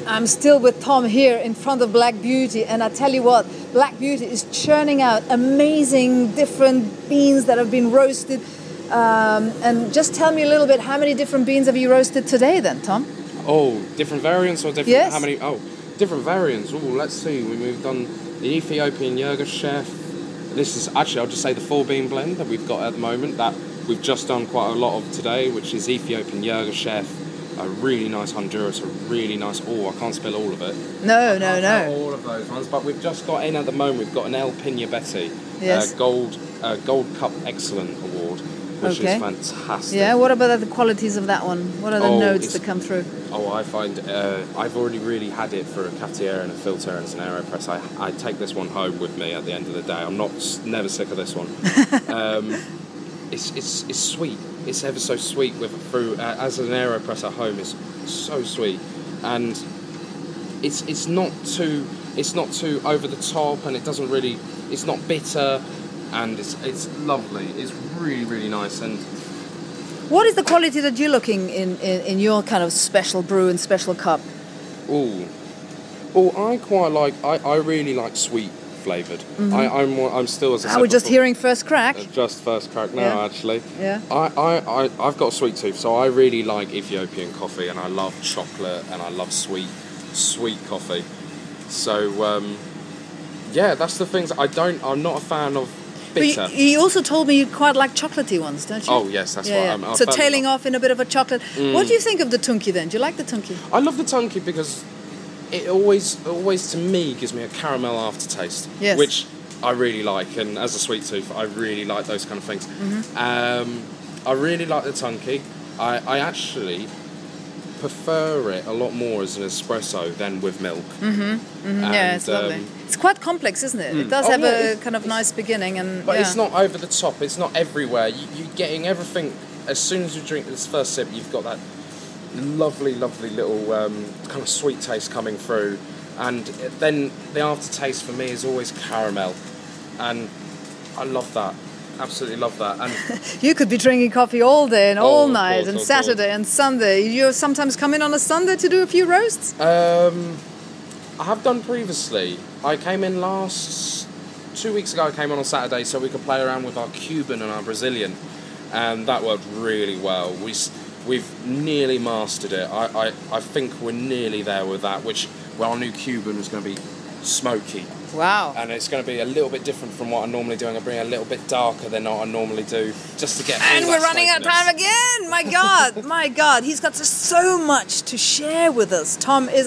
I'm still with Tom here in front of Black Beauty, and I tell you what, Black Beauty is churning out amazing different beans that have been roasted. And just tell me a little bit, how many different beans have you roasted today then, Tom? Oh, different variants or different? Yes. How many? Oh, different variants. Oh, let's see. We've done the Ethiopian Yirgacheffe. This is actually, I'll just say the 4-bean blend that we've got at the moment that we've just done quite a lot of today, which is Ethiopian Yirgacheffe. A really nice Honduras, a really nice... Oh, I can't spell all of it. No. All of those ones, but we've just got in at the moment, we've got an El Pina Betty Yes. Gold Cup Excellent Award, which is fantastic. Yeah, what about the qualities of that one? What are the notes that come through? Oh, I find... I've already really had it for a cafetiere and a filter and an AeroPress. I take this one home with me at the end of the day. I'm never sick of this one. It's sweet. It's ever so sweet with a fruit. As an AeroPress at home, it's so sweet, and it's not too over the top, and it's not bitter, and it's lovely. It's really, really nice. And what is the quality that you're looking in your kind of special brew and special cup? I quite like. I really like sweet flavoured. Mm-hmm. I'm still, as I said, we're just hearing first crack. Just first crack now, actually. Yeah. I've got a sweet tooth, so I really like Ethiopian coffee, and I love chocolate, and I love sweet coffee. So that's the things I'm not a fan of bitter. But you also told me you quite like chocolatey ones, don't you? Oh yes, that's right. Yeah. So tailing off in a bit of a chocolate. What do you think of the Tunky then? Do you like the Tunky? I love the Tunky because it always to me gives me a caramel aftertaste, which I really like, and as a sweet tooth I really like those kind of things. I really like the Tunky. I actually prefer it a lot more as an espresso than with milk. Yeah, it's lovely. It's quite complex, isn't it? It does have a kind of nice beginning, but it's not over the top, it's not everywhere. You're getting everything. As soon as you drink this first sip, you've got that lovely little kind of sweet taste coming through, and then the aftertaste for me is always caramel, and I love that, absolutely love that. And you could be drinking coffee all day and all night, and Saturday and Sunday. You sometimes come in on a Sunday to do a few roasts? I have done previously. I came in 2 weeks ago. I came on Saturday so we could play around with our Cuban and our Brazilian, and that worked really well. We've nearly mastered it. I think we're nearly there with that, which our new Cuban is going to be smoky. Wow. And it's going to be a little bit different from what I'm normally doing. I bring a little bit darker than what I normally do, just to get... And we're running out of time again! My God! He's got so much to share with us. Tom is